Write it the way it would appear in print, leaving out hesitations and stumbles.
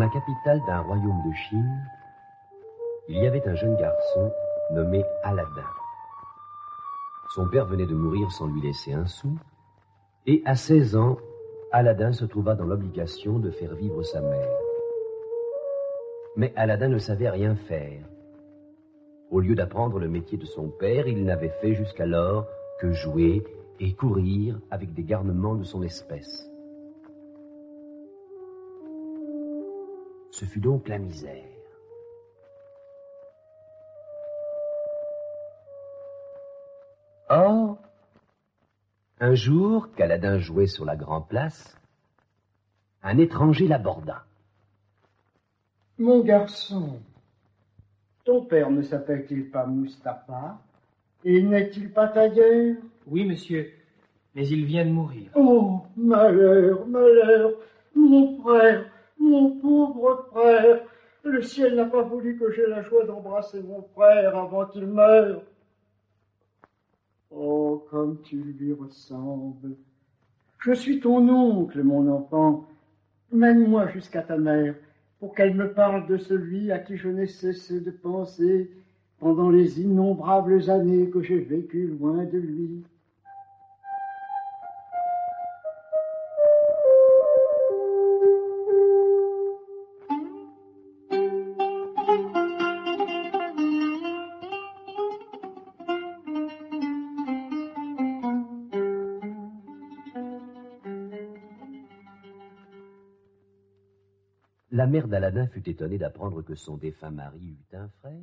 la capitale d'un royaume de Chine, il y avait un jeune garçon nommé Aladdin. Son père venait de mourir sans lui laisser un sou, et à 16 ans, Aladdin se trouva dans l'obligation de faire vivre sa mère. Mais Aladdin ne savait rien faire. Au lieu d'apprendre le métier de son père, il n'avait fait jusqu'alors que jouer et courir avec des garnements de son espèce. Ce fut donc la misère. Or, un jour qu'Aladin jouait sur la grande place, un étranger l'aborda. « Mon garçon, ton père ne s'appelle-t-il pas Mustapha? Et n'est-il pas tailleur? » »« Oui, monsieur, mais il vient de mourir. »« Oh, malheur, malheur, mon frère, mon pauvre frère. Le ciel n'a pas voulu que j'aie la joie d'embrasser mon frère avant qu'il meure. Oh, comme tu lui ressembles. Je suis ton oncle, mon enfant. Mène-moi jusqu'à ta mère pour qu'elle me parle de celui à qui je n'ai cessé de penser pendant les innombrables années que j'ai vécues loin de lui. » La mère d'Aladin fut étonnée d'apprendre que son défunt mari eut un frère,